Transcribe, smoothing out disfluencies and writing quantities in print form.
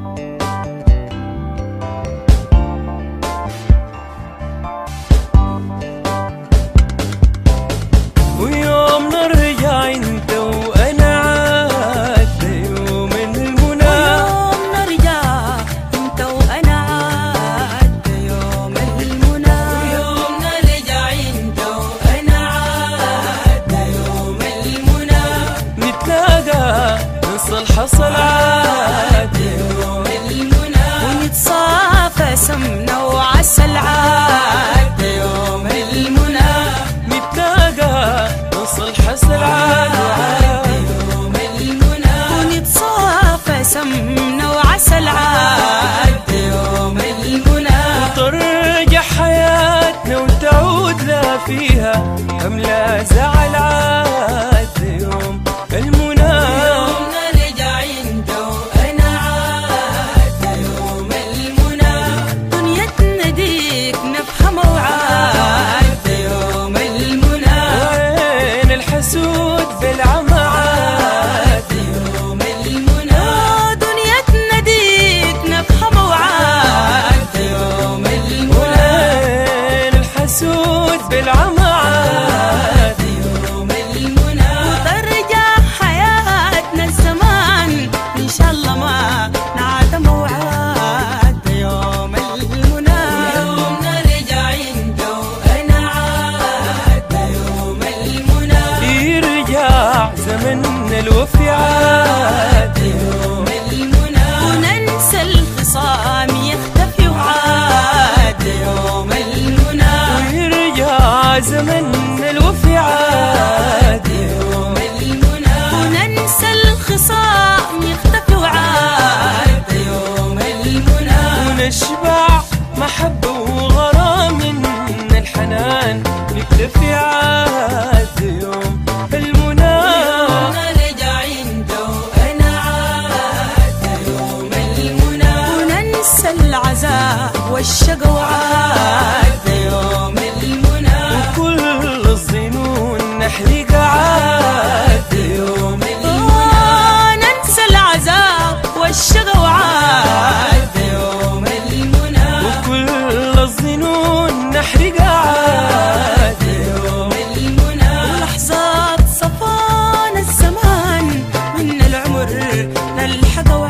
ويوم نرجع انت وانا عاد يوم المنى، ويوم نرجع انت وانا عاد يوم المنى، ويوم نرجع انت وانا عاد يوم المنى، نتلاقى نصلح صلعات يوم المنى، ونتصافى سمنة وعسل عاد يوم المنى، نتلاقى نصلح صلعات يوم المنى، ونتصافى سمنة وعسل عاد يوم المنى، وترجع حياتنا وتعود لا فيها أملا زعل عاد يوم المنى، يوم نرجع انت وانا عاد يوم المنى، دنيا تناديك نفهم وعاد يوم المنى، وين الحسود بالعمى عاد يوم المنى، دنيا تناديك نفهم وعاد يوم المنى، وين الحسود بالعمى عاد يوم المنى، وترجع حياتنا الزمان ان شاء الله ما نعدم وعاد يوم المنى، يوم نرجع انت وانا عاد يوم المنى، يرجع زمن الوفي عاد يوم المنى، وننسى الخصام يختفي وعاد يوم المنى، ويرجع زمن الوفي عاد يوم المنى، وننسى الخصام يختفي وعاد يوم المنى، ونشبع محبة وغرام من الحنان نكتفي عاد يوم المنى، يوم نرجع انت وانا عاد يوم المنى، وننسى العذاب والشقا وعاد يوم المنى، وكل الظنون نحرق عاد يوم ننسى العذاب والشقا وعاد يوم المنى، وكل الظنون نحرق عاد يوم المنى، ولحظات صفان الزمان من العمر للحقا